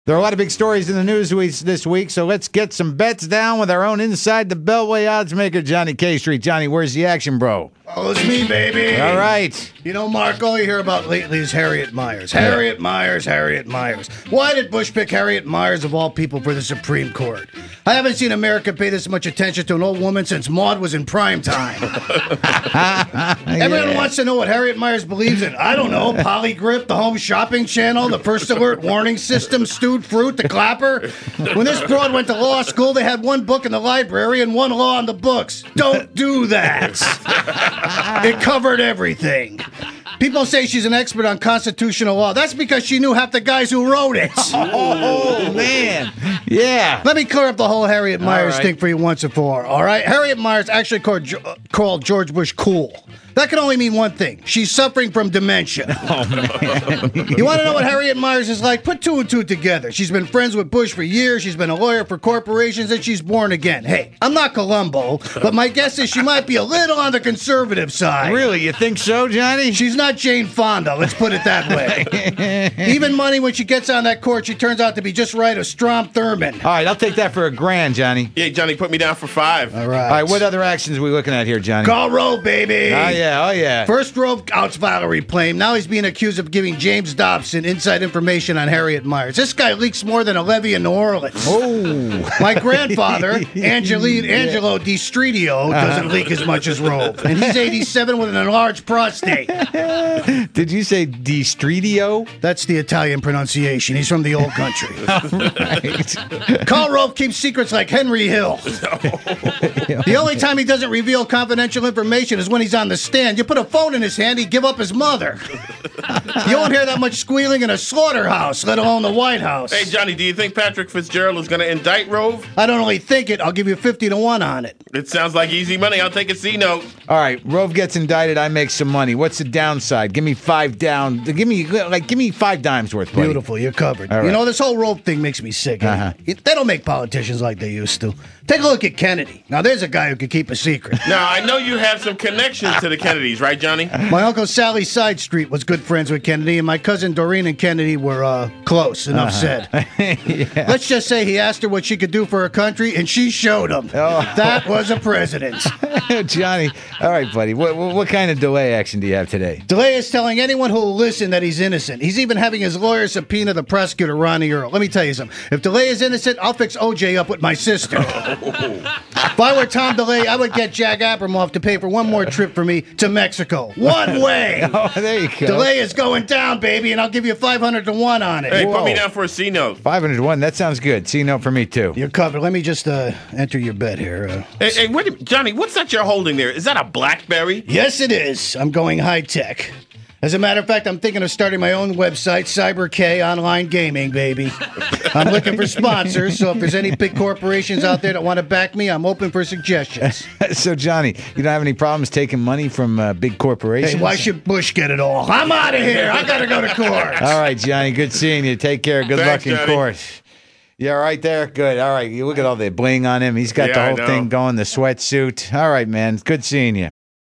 There are a lot of big stories in the news this week, so let's get some bets down with our own Inside the Beltway odds maker, Johnny K Street. Johnny, where's the action, bro? Oh, it's me, baby. All right. You know, Mark, all you hear about lately is Harriet Myers. Harriet Myers. Why did Bush pick Harriet Myers, of all people, for the Supreme Court? I haven't seen America pay this much attention to an old woman since Maude was in prime time. Everyone wants to know what Harriet Myers believes in. I don't know. Polygrip, the home shopping channel, the first alert warning system, stewed fruit, the clapper. When this broad went to law school, they had one book in the library and one law in the books. Don't do that. It covered everything. People say she's an expert on constitutional law. That's because she knew half the guys who wrote it. Oh, man. Yeah. Let me clear up the whole Harriet Myers thing for you once and for all right? Harriet Myers actually called George Bush cool. That can only mean one thing. She's suffering from dementia. Oh, man. You want to know what Harriet Myers is like? Put two and two together. She's been friends with Bush for years. She's been a lawyer for corporations, and she's born again. Hey, I'm not Columbo, but my guess is she might be a little on the conservative side. Really? You think so, Johnny? She's not Jane Fonda, let's put it that way. Even money, when she gets on that court, she turns out to be just right as Strom Thurmond. All right, I'll take that for $1,000, Johnny. Yeah, Johnny, put me down for 5. All right. All right, what other actions are we looking at here, Johnny? Karl Rove, baby. Oh, yeah. First Rove outs Valerie Plame. Now he's being accused of giving James Dobson inside information on Harriet Myers. This guy leaks more than a levee in New Orleans. Oh. My grandfather, Angelo Di Stritio, doesn't leak as much as Rove. And he's 87 with an enlarged prostate. Did you say Di Stritio? That's the Italian pronunciation. He's from the old country. Right. Karl Rove keeps secrets like Henry Hill. The only time he doesn't reveal confidential information is when he's on the stand. You put a phone in his hand, he'd give up his mother. You won't hear that much squealing in a slaughterhouse, let alone the White House. Hey, Johnny, do you think Patrick Fitzgerald is going to indict Rove? I don't only think it, I'll give you 50 to 1 on it. It sounds like easy money. I'll take a C note. All right, Rove gets indicted, I make some money. What's the downside? Give me 5 down. Give me 5 dimes worth, buddy. Beautiful, you're covered. All right. You know, this whole Rove thing makes me sick. They don't make politicians like they used to. Take a look at Kennedy. Now, there's a guy who could keep a secret. Now, I know you have some connections to the Kennedys, right, Johnny? My Uncle Sally Side Street was good friends with Kennedy, and my cousin Doreen and Kennedy were close, enough said. Yeah. Let's just say he asked her what she could do for her country, and she showed him. That was a president. Johnny, all right, buddy. What kind of delay action do you have today? DeLay is telling anyone who will listen that he's innocent. He's even having his lawyer subpoena the prosecutor, Ronnie Earl. Let me tell you something. If DeLay is innocent, I'll fix OJ up with my sister. If I were Tom DeLay, I would get Jack Abramoff to pay for one more trip for me to Mexico. One way. Oh, there you go. DeLay is going down, baby, and I'll give you 500 to 1 on it. Hey, Whoa. put me down for a C note. 500 to 1. That sounds good. C note for me, too. You're covered. Let me just enter your bet here. Hey, Johnny, what's that you're holding there? Is that a BlackBerry? Yes, it is. I'm going high tech. As a matter of fact, I'm thinking of starting my own website, CyberK Online Gaming, baby. I'm looking for sponsors, so if there's any big corporations out there that want to back me, I'm open for suggestions. So, Johnny, you don't have any problems taking money from big corporations? Hey, why should Bush get it all? I'm out of here. I got to go to court. All right, Johnny, good seeing you. Take care. Good Thanks, luck in Johnny. court. Yeah, right there. Good. All right, you look at all the bling on him. He's got Yeah, the I whole know. thing going, the sweatsuit. All right, man. Good seeing you.